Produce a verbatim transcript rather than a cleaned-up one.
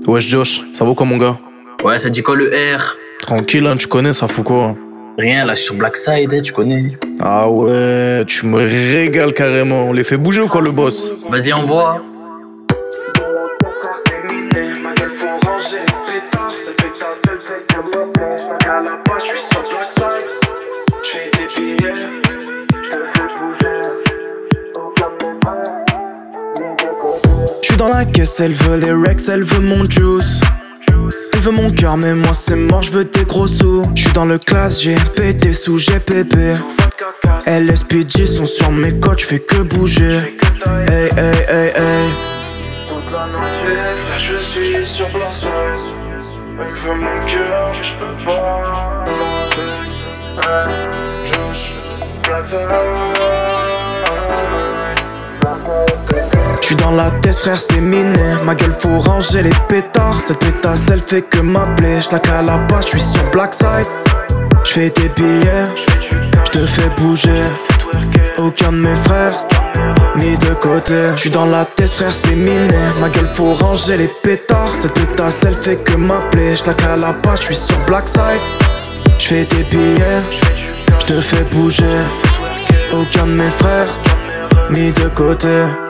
Wesh Josh, ça vaut quoi mon gars? Ouais, ça dit quoi le R? Tranquille, hein, tu connais, ça fout quoi? Rien, là, je suis sur Blackside, eh, tu connais. Ah ouais, tu me régales carrément. On les fait bouger ou quoi le boss? Vas-y, envoie. J'suis dans la caisse, elle veut les Rex, elle veut mon juice. Elle veut mon cœur, mais moi c'est mort, j'veux tes gros sous. J'suis dans le classe, j'ai pété sous G P P. L S P G sont sur mes côtes, j'fais que bouger. Hey, hey, hey, hey. Je suis sur Blackside. Elle veut mon cœur, mais j'peux pas. Josh, J'suis dans la tête frère c'est miné. Ma gueule faut ranger les pétards. Cette pétasse elle fait que m'appeler. J't'ac à la base, j'suis sur Blackside. J'fais des billets, j'te fais bouger. Aucun de mes frères mis de côté. J'suis dans la tête frère c'est miné. Ma gueule faut ranger les pétards. Cette pétasse elle fait que m'appeler. J't'ac à la base, j'suis sur Blackside. J'fais des billets, j'te fais bouger. Aucun de mes frères mis de côté.